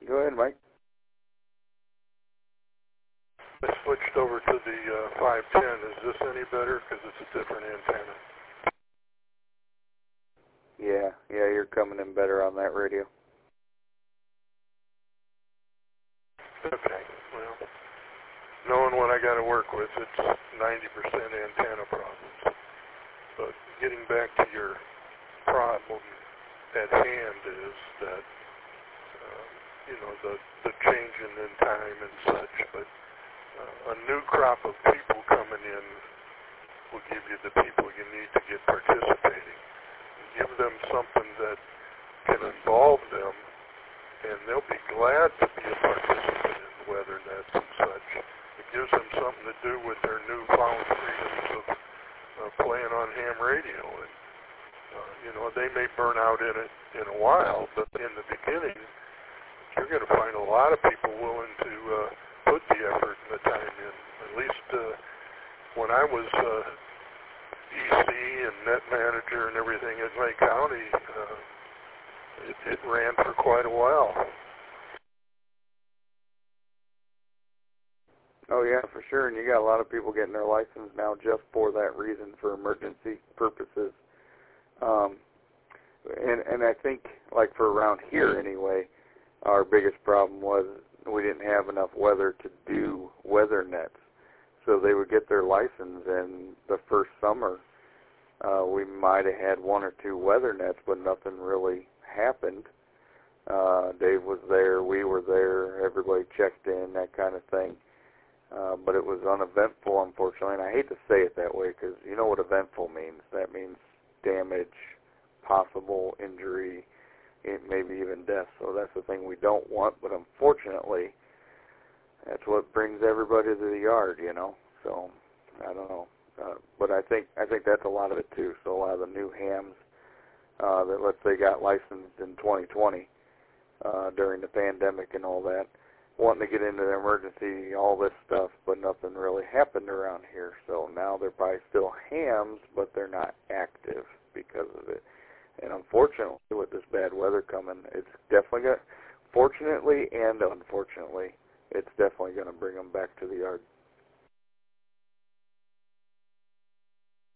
Go ahead, Mike. I switched over to the 510. Is this any better? Because it's a different antenna. Yeah, you're coming in better on that radio. Okay, well, knowing what I got to work with, it's 90% antenna problems. But getting back to your problem at hand is that, the changing in time and such, but a new crop of people coming in will give you the people you need to get participating. Give them something that can involve them, and they'll be glad to be a participant in weather nets and such. It gives them something to do with their newfound freedoms of playing on ham radio. And, they may burn out in it in a while, but in the beginning, you're going to find a lot of people willing to put the effort and the time in. At least when I was EC and net manager and everything in Lake County, it ran for quite a while. Oh yeah, for sure. And you got a lot of people getting their license now just for that reason, for emergency purposes. And I think, like for around here anyway, our biggest problem was we didn't have enough weather to do weather nets. So they would get their license, and the first summer we might have had one or two weather nets, but nothing really happened. Dave was there, we were there, everybody checked in, that kind of thing. But it was uneventful, unfortunately, and I hate to say it that way because you know what eventful means. That means damage, possible injury, maybe even death. So that's the thing we don't want, but unfortunately, that's what brings everybody to the yard, So, I don't know. But I think that's a lot of it, too. So a lot of the new hams that, let's say, got licensed in 2020 during the pandemic and all that, wanting to get into the emergency, all this stuff, but nothing really happened around here. So now they're probably still hams, but they're not active because of it. And unfortunately, with this bad weather coming, it's definitely going to, fortunately and unfortunately, it's definitely going to bring them back to the yard.